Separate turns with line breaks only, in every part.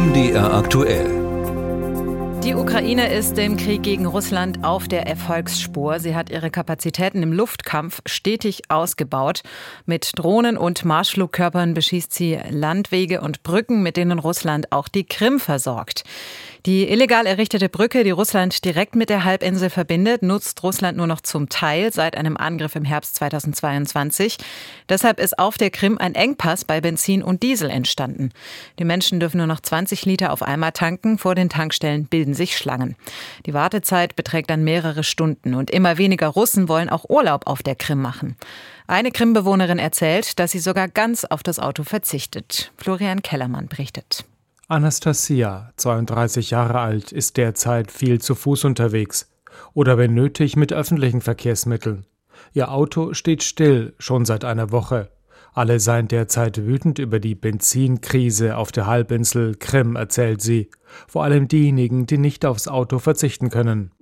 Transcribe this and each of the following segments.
MDR aktuell.
Die Ukraine ist im Krieg gegen Russland auf der Erfolgsspur. Sie hat ihre Kapazitäten im Luftkampf stetig ausgebaut. Mit Drohnen und Marschflugkörpern beschießt sie Landwege und Brücken, mit denen Russland auch die Krim versorgt. Die illegal errichtete Brücke, die Russland direkt mit der Halbinsel verbindet, nutzt Russland nur noch zum Teil seit einem Angriff im Herbst 2022. Deshalb ist auf der Krim ein Engpass bei Benzin und Diesel entstanden. Die Menschen dürfen nur noch 20 Liter auf einmal tanken. Vor den Tankstellen bilden sich Schlangen. Die Wartezeit beträgt dann mehrere Stunden und immer weniger Russen wollen auch Urlaub auf der Krim machen. Eine Krim-Bewohnerin erzählt, dass sie sogar ganz auf das Auto verzichtet. Florian Kellermann berichtet.
Anastasia, 32 Jahre alt, ist derzeit viel zu Fuß unterwegs oder wenn nötig mit öffentlichen Verkehrsmitteln. Ihr Auto steht still, schon seit einer Woche. Alle seien derzeit wütend über die Benzinkrise auf der Halbinsel Krim, erzählt sie. Vor allem diejenigen, die nicht aufs Auto verzichten können.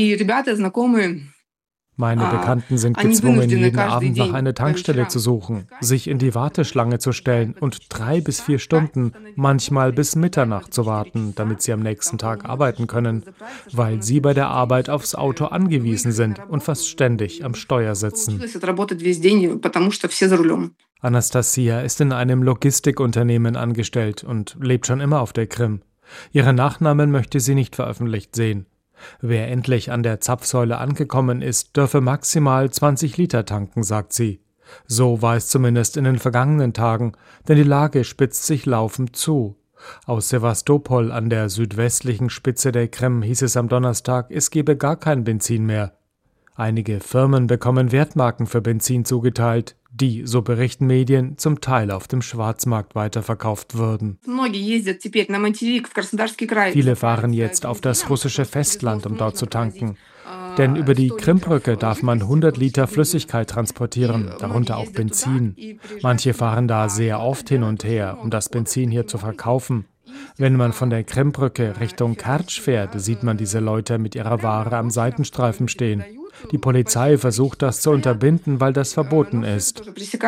Meine Bekannten sind gezwungen, jeden Abend nach einer Tankstelle zu suchen, sich in die Warteschlange zu stellen und 3 bis 4 Stunden, manchmal bis Mitternacht zu warten, damit sie am nächsten Tag arbeiten können, weil sie bei der Arbeit aufs Auto angewiesen sind und fast ständig am Steuer sitzen. Anastasia ist in einem Logistikunternehmen angestellt und lebt schon immer auf der Krim. Ihren Nachnamen möchte sie nicht veröffentlicht sehen. Wer endlich an der Zapfsäule angekommen ist, dürfe maximal 20 Liter tanken, sagt sie. So war es zumindest in den vergangenen Tagen, denn die Lage spitzt sich laufend zu. Aus Sewastopol an der südwestlichen Spitze der Krim hieß es am Donnerstag, es gebe gar kein Benzin mehr. Einige Firmen bekommen Wertmarken für Benzin zugeteilt, die, so berichten Medien, zum Teil auf dem Schwarzmarkt weiterverkauft würden. Viele fahren jetzt auf das russische Festland, um dort zu tanken. Denn über die Krimbrücke darf man 100 Liter Flüssigkeit transportieren, darunter auch Benzin. Manche fahren da sehr oft hin und her, um das Benzin hier zu verkaufen. Wenn man von der Krimbrücke Richtung Kertsch fährt, sieht man diese Leute mit ihrer Ware am Seitenstreifen stehen. Die Polizei versucht das zu unterbinden, weil das verboten ist.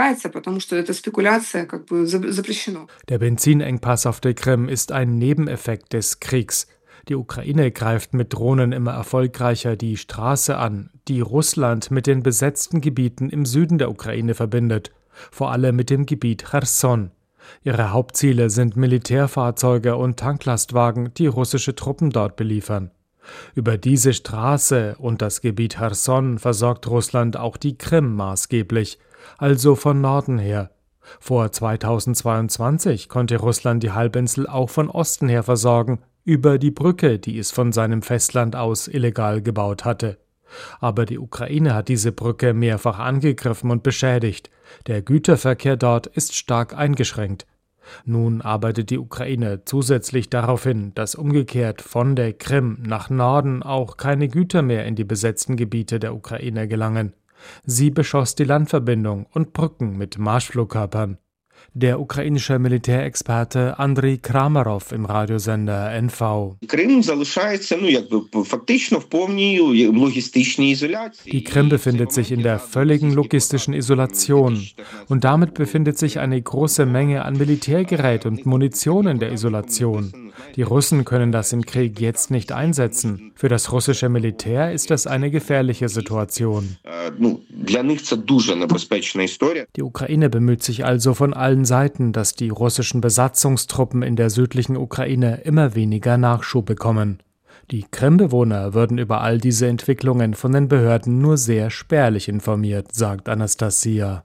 Der Benzinengpass auf der Krim ist ein Nebeneffekt des Kriegs. Die Ukraine greift mit Drohnen immer erfolgreicher die Straße an, die Russland mit den besetzten Gebieten im Süden der Ukraine verbindet, vor allem mit dem Gebiet Cherson. Ihre Hauptziele sind Militärfahrzeuge und Tanklastwagen, die russische Truppen dort beliefern. Über diese Straße und das Gebiet Cherson versorgt Russland auch die Krim maßgeblich, also von Norden her. Vor 2022 konnte Russland die Halbinsel auch von Osten her versorgen, über die Brücke, die es von seinem Festland aus illegal gebaut hatte. Aber die Ukraine hat diese Brücke mehrfach angegriffen und beschädigt. Der Güterverkehr dort ist stark eingeschränkt. Nun arbeitet die Ukraine zusätzlich darauf hin, dass umgekehrt von der Krim nach Norden auch keine Güter mehr in die besetzten Gebiete der Ukraine gelangen. Sie beschoss die Landverbindung und Brücken mit Marschflugkörpern. Der ukrainische Militärexperte Andriy Kramarov im Radiosender NV.
Die Krim
befindet sich in der völligen logistischen Isolation und damit befindet sich eine große Menge an Militärgerät und Munition in der Isolation. Die Russen können das im Krieg jetzt nicht einsetzen. Für das russische Militär ist das eine gefährliche Situation. Die Ukraine bemüht sich also von allen Seiten, dass die russischen Besatzungstruppen in der südlichen Ukraine immer weniger Nachschub bekommen. Die Krim-Bewohner würden über all diese Entwicklungen von den Behörden nur sehr spärlich informiert, sagt Anastasia.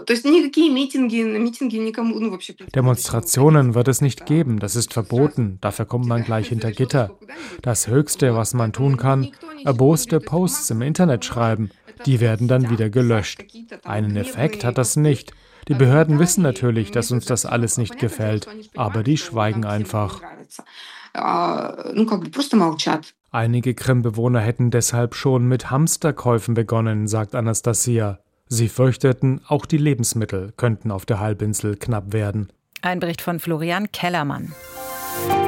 Demonstrationen wird es nicht geben, das ist verboten, dafür kommt man gleich hinter Gitter. Das Höchste, was man tun kann, erboste Posts im Internet schreiben, die werden dann wieder gelöscht. Einen Effekt hat das nicht. Die Behörden wissen natürlich, dass uns das alles nicht gefällt, aber die schweigen einfach. Einige Krim-Bewohner hätten deshalb schon mit Hamsterkäufen begonnen, sagt Anastasia. Sie fürchteten, auch die Lebensmittel könnten auf der Halbinsel knapp werden.
Ein Bericht von Florian Kellermann.